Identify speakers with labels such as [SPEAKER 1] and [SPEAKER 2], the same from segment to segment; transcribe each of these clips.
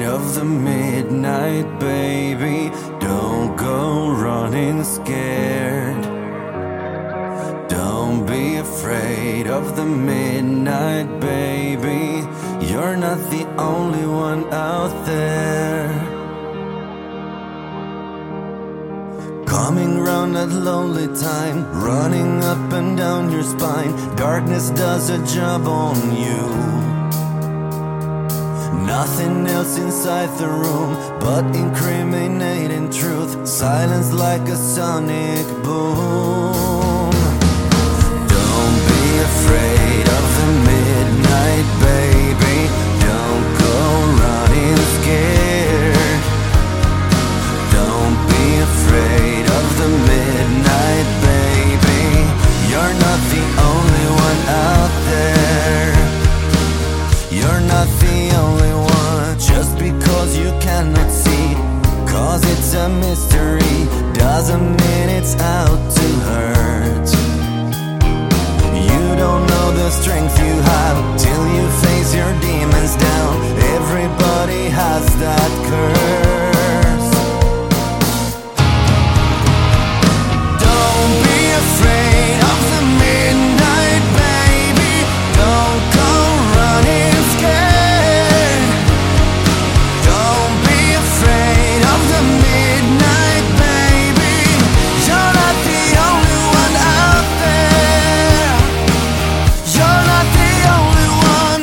[SPEAKER 1] of the midnight, baby. Don't go running scared. Don't be afraid of the midnight, baby. You're not the only one out there. Coming round at lonely time, running up and down your spine. Darkness does a job on you. Nothing else inside the room but incriminating truth. Silence like a sonic boom. Don't be afraid of the midnight, baby. Don't go running scared. Don't be afraid of the midnight, baby. You're not the only one out there. You're not the only one. Just because you cannot see, cause it's a mystery, doesn't mean it's out to hurt. You don't know the strength you have till you face your demons down. Everybody has that curse. Don't be afraid of the midnight, baby. Don't go running scared. Don't be afraid of the midnight, baby. You're not the only one out there. You're not the only one.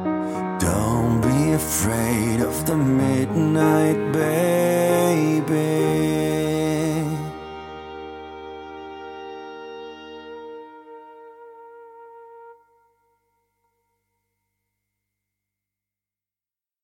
[SPEAKER 1] Don't be afraid of the midnight, baby.